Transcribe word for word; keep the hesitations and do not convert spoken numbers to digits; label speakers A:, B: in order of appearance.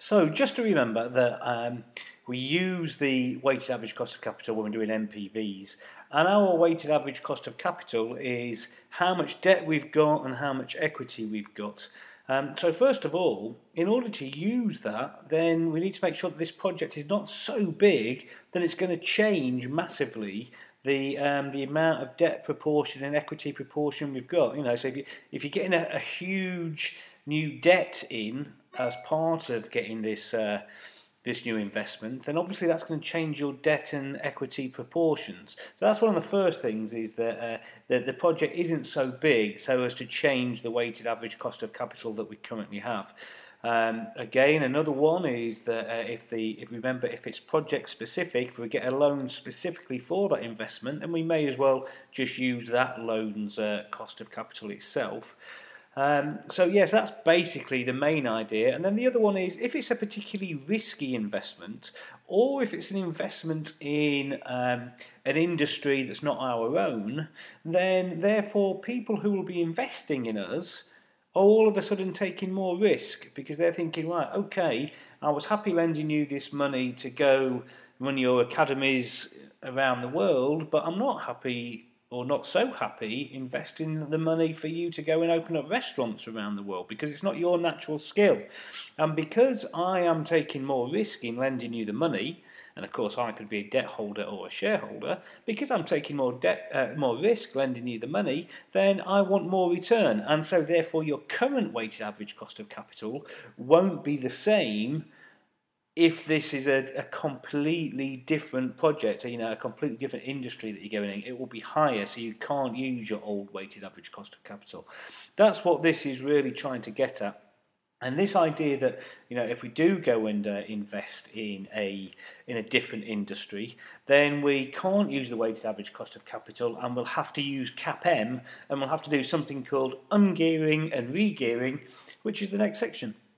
A: So just to remember that um, we use the weighted average cost of capital when we're doing N P Vs, and our weighted average cost of capital is how much debt we've got and how much equity we've got. Um, so first of all, in order to use that, then we need to make sure that this project is not so big that it's going to change massively the um, the amount of debt proportion and equity proportion we've got. You know, so if you if you're getting a, a huge new debt in as part of getting this uh, this new investment, then obviously that's going to change your debt and equity proportions. So that's one of the first things, is that uh, the, the project isn't so big so as to change the weighted average cost of capital that we currently have. Um, again, another one is that uh, if the if remember if it's project specific, if we get a loan specifically for that investment, then we may as well just use that loan's uh, cost of capital itself. Um, so yes, that's basically the main idea. And then the other one is, if it's a particularly risky investment, or if it's an investment in um, an industry that's not our own, then therefore people who will be investing in us are all of a sudden taking more risk, because they're thinking, right, okay, I was happy lending you this money to go run your academies around the world, but I'm not happy or not so happy investing the money for you to go and open up restaurants around the world, because it's not your natural skill. And because I am taking more risk in lending you the money, and of course I could be a debt holder or a shareholder, because I'm taking more debt, uh, more risk lending you the money, then I want more return. And so therefore your current weighted average cost of capital won't be the same if this is a, a completely different project, you know, a completely different industry that you're going in. It will be higher, so you can't use your old weighted average cost of capital. That's what this is really trying to get at. And this idea that, you know, if we do go and uh, invest in a in a different industry, then we can't use the weighted average cost of capital, and we'll have to use CAPM, and we'll have to do something called ungearing and regearing, which is the next section.